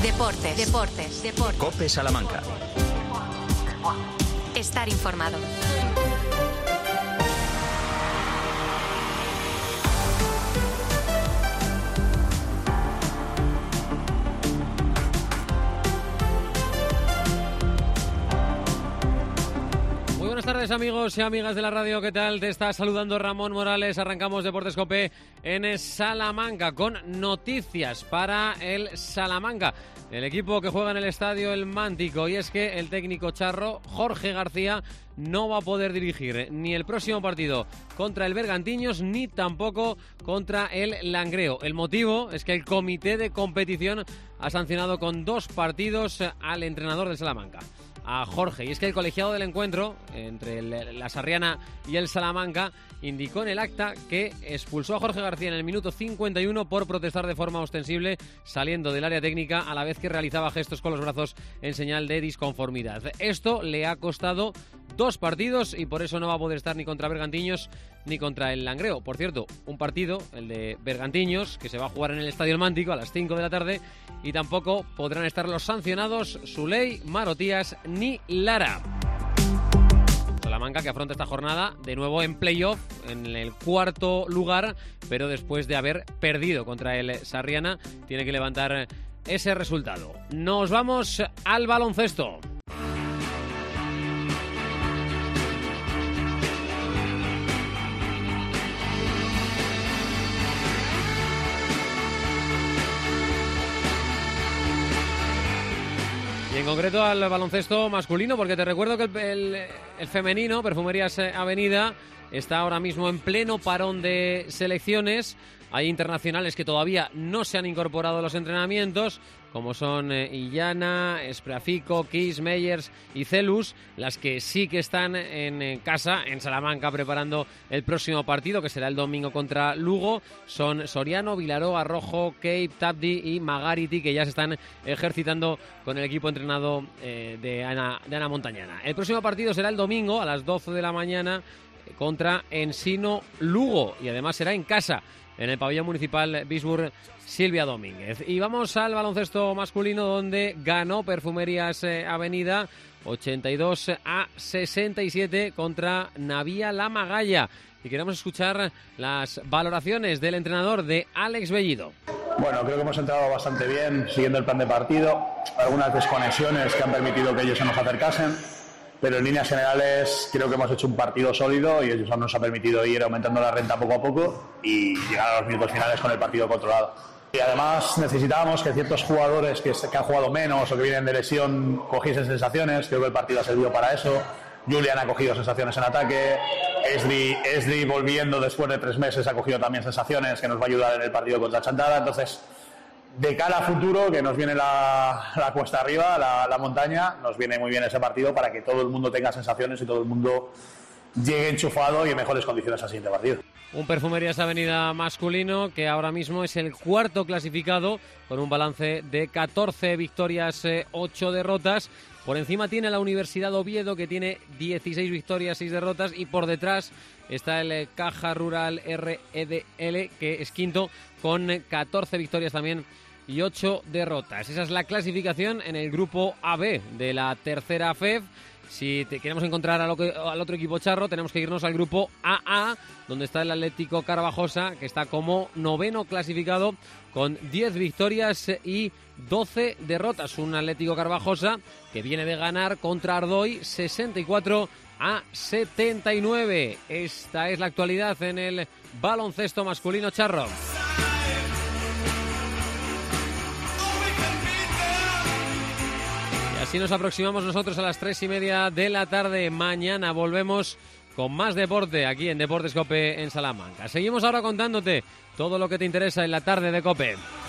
Deportes. COPE Salamanca. Estar informado. Buenas tardes, amigos y amigas de la radio, ¿qué tal? Te está saludando Ramón Morales. Arrancamos Deportes COPE en Salamanca con noticias para el Salamanca, el equipo que juega en el estadio El Mántico, y es que el técnico charro Jorge García no va a poder dirigir ni el próximo partido contra el Bergantiños ni tampoco contra el Langreo. El motivo es que el comité de competición ha sancionado con 2 partidos al entrenador del Salamanca, a Jorge, y es que el colegiado del encuentro entre la Sarriana y el Salamanca indicó en el acta que expulsó a Jorge García en el minuto 51 por protestar de forma ostensible saliendo del área técnica a la vez que realizaba gestos con los brazos en señal de disconformidad. Esto le ha costado 2 partidos y por eso no va a poder estar ni contra Bergantiños ni contra el Langreo. Por cierto, un partido, el de Bergantiños, que se va a jugar en el Estadio El Mántico a las 5 de la tarde, y tampoco podrán estar los sancionados Suley, Marotías ni Lara. Salamanca que afronta esta jornada de nuevo en playoff, en el 4º lugar, pero después de haber perdido contra el Sarriana, tiene que levantar ese resultado. Nos vamos al baloncesto. Y en concreto al baloncesto masculino, porque te recuerdo que el femenino, Perfumerías Avenida, está ahora mismo en pleno parón de selecciones. Hay internacionales que todavía no se han incorporado a los entrenamientos, como son Illana, Espreafico, Kiss, Meyers y Celus, las que sí que están en casa, en Salamanca, preparando el próximo partido, que será el domingo contra Lugo. Son Soriano, Vilaró, Arrojo, Cape, Tabdi y Magarity, que ya se están ejercitando con el equipo entrenado de Ana Montañana. El próximo partido será el domingo a las 12 de la mañana contra Ensino Lugo, y además será en casa, en el pabellón municipal Bisburg Silvia Domínguez. Y vamos al baloncesto masculino, donde ganó Perfumerías Avenida 82-67 contra Navía La Magalla. Y queremos escuchar las valoraciones del entrenador, de Alex Bellido. Bueno, creo que hemos entrado bastante bien, siguiendo el plan de partido. Algunas desconexiones que han permitido que ellos se nos acercasen, pero en líneas generales creo que hemos hecho un partido sólido y eso nos ha permitido ir aumentando la renta poco a poco y llegar a los minutos finales con el partido controlado. Y además necesitábamos que ciertos jugadores que han jugado menos o que vienen de lesión cogiesen sensaciones. Creo que el partido ha servido para eso. Julian ha cogido sensaciones en ataque. Esdri, volviendo después de 3 meses, ha cogido también sensaciones que nos va a ayudar en el partido contra Chantada. Entonces, de cara a futuro, que nos viene la cuesta arriba, la montaña, nos viene muy bien ese partido para que todo el mundo tenga sensaciones y todo el mundo llegue enchufado y en mejores condiciones al siguiente partido. Un Perfumerías Avenida masculino que ahora mismo es el 4º clasificado con un balance de 14 victorias, 8 derrotas. Por encima tiene la Universidad Oviedo, que tiene 16 victorias, 6 derrotas, y por detrás está el Caja Rural REDL, que es quinto con 14 victorias también y 8 derrotas. Esa es la clasificación en el grupo AB de la tercera FEF. Si queremos encontrar al otro equipo charro, tenemos que irnos al grupo AA, donde está el Atlético Carvajosa, que está como 9º clasificado con 10 victorias y 12 derrotas. Un Atlético Carvajosa que viene de ganar contra Ardoy 64-79. Esta es la actualidad en el baloncesto masculino charro. Así nos aproximamos nosotros a las 3:30 de la tarde. Mañana volvemos con más deporte aquí en Deportes COPE en Salamanca. Seguimos ahora contándote todo lo que te interesa en la tarde de COPE.